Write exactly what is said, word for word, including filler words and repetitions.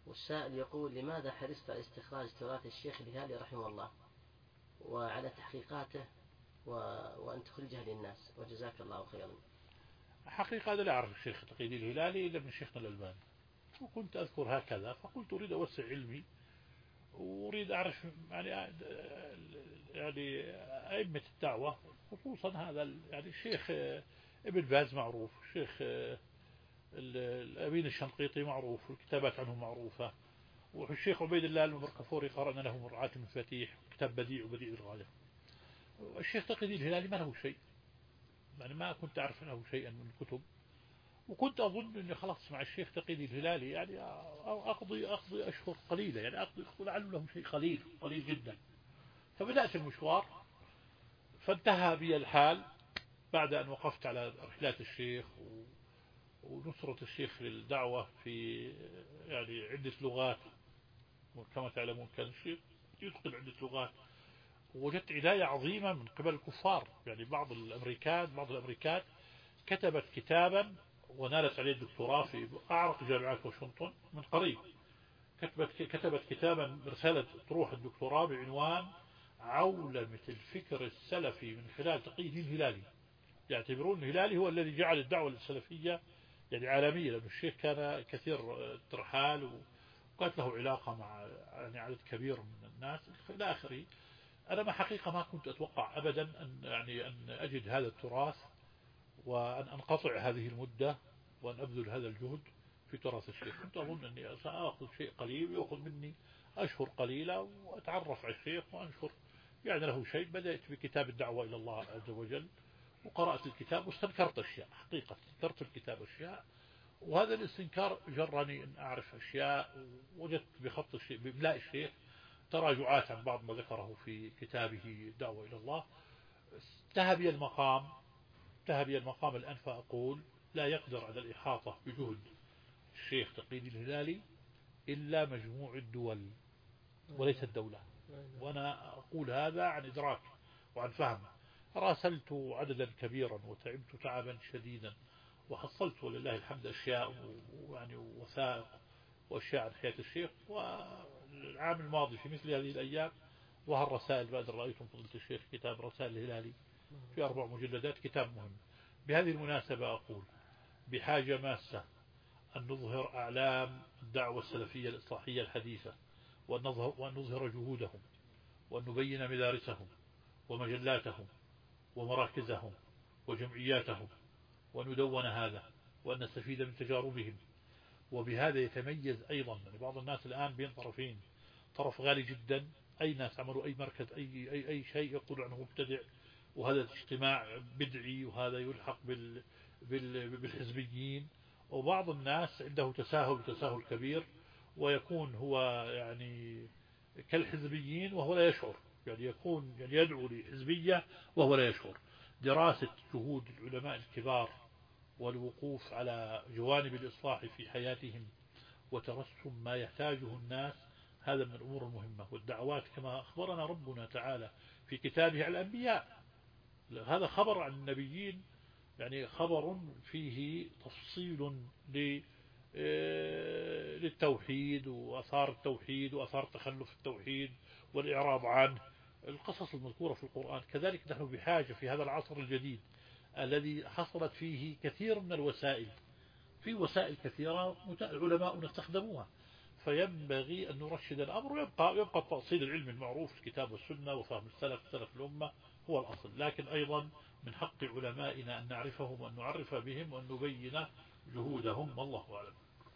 والسائل يقول: لماذا حرصت على استخراج تراث الشيخ الهلالي رحمه الله وعلى تحقيقاته و... وأن تخرجها للناس، وجزاك الله خيرا. حقيقة لا أعرف الشيخ تقي الدين الهلالي إلا من شيخنا الألباني، وكنت أذكر هكذا، فقلت أريد أوسع علمي وأريد أعرف يعني يعني أئمة الدعوة، خصوصا هذا يعني الشيخ ابن باز معروف، الشيخ الأمين الشنقيطي معروف والكتابات عنه معروفة، والشيخ عبيد الله المركفوري قرأنا له مرعاة المفاتيح كتاب بديع وبديع الغاية. الشيخ تقي الدين الهلالي ما له شيء، يعني ما كنت أعرف له شيئا من الكتب، وكنت أظن أني خلاص مع الشيخ تقي الدين الهلالي يعني أقضي أقضي أشهر قليلة، يعني أقضي لعل له شيء قليل قليل جدا. فبدأت المشوار، فانتهى بي الحال بعد أن وقفت على رحلات الشيخ ونصرة الشيخ للدعوة في يعني عدة لغات، وكما تعلمون كان الشيخ يتقن عدة لغات، ووجدت عناية عظيمة من قبل الكفار، يعني بعض الأمريكان بعض الأمريكان كتبت كتابا ونالت عليه الدكتوراه في أعرق جامعات واشنطن من قريب، كتبت كتبت كتابا رسالة طروح الدكتوراه بعنوان عولمة الفكر السلفي من خلال تقي الدين الهلالي. يعتبرون الهلالي هو الذي جعل الدعوة السلفية يعني عالمية، لأن الشيخ كان كثير ترحال وكانت له علاقة مع يعني عدد كبير من الناس إلى آخره. أنا ما حقيقة ما كنت أتوقع أبدا أن يعني أن أجد هذا التراث وأن أنقطع هذه المدة وأن أبذل هذا الجهد في تراث الشيخ. كنت أظن أني سأخذ شيء قليل ويأخذ مني أشهر قليلة وأتعرف على الشيخ وأنشر يعني له شيء. بدأت بكتاب الدعوة إلى الله عز وجل وقرأت الكتاب واستنكرت أشياء، حقيقة استنكرت الكتاب أشياء، وهذا الاستنكار جرني أن أعرف أشياء، ووجدت بخط الشيخ بإملاء الشيخ تراجعات عن بعض ما ذكره في كتابه الدعوة إلى الله. انتهى بي المقام انتهى بي المقام الآن فأقول لا يقدر على الإحاطة بجهد الشيخ تقي الدين الهلالي إلا مجموع الدول وليس الدولة، وأنا أقول هذا عن إدراك وعن فهم. راسلت عددا كبيرا وتعبت تعبا شديدا وحصلت ولله الحمد أشياء ويعني وثائق وأشياء عن حياة الشيخ. والعام الماضي في مثل هذه الأيام ظهر رسائل، بعد رأيتم فضيلة الشيخ كتاب رسائل الهلالي في أربع مجلدات، كتاب مهم. بهذه المناسبة أقول بحاجة ماسة أن نظهر أعلام الدعوة السلفية الإصلاحية الحديثة، وأن نظهر, وأن نظهر جهودهم، وأن نبين مدارسهم ومجلاتهم ومراكزهم وجمعياتهم، وندون هذا وأن نستفيد من تجاربهم. وبهذا يتميز أيضا يعني بعض الناس الآن بين طرفين، طرف غالي جدا، أي ناس عملوا أي مركز أي, أي, أي شيء يقول عنه مبتدع، وهذا اجتماع بدعي، وهذا يلحق بال بال بالحزبيين. وبعض الناس عنده تساهل تساهل كبير، ويكون هو يعني كالحزبيين وهو لا يشعر، يعني يكون يعني يدعو لحزبية وهو لا يشعر. دراسة جهود العلماء الكبار والوقوف على جوانب الإصلاح في حياتهم وترسم ما يحتاجه الناس، هذا من الأمور المهمة. والدعوات كما أخبرنا ربنا تعالى في كتابه على الأنبياء، هذا خبر عن النبيين، يعني خبر فيه تفصيل للتوحيد وأثار التوحيد وأثار تخلف التوحيد والإعراض عنه، القصص المذكورة في القرآن. كذلك نحن بحاجة في هذا العصر الجديد الذي حصلت فيه كثير من الوسائل، في وسائل كثيرة علماء استخدموها، فينبغي أن نرشد الأمر، ويبقى, يبقى التأصيل العلمي المعروف الكتاب والسنة وفهم السلف سلف الأمة هو الأصل. لكن أيضا من حق علمائنا أن نعرفهم وأن نعرف بهم وأن نبين جهودهم، والله أعلم.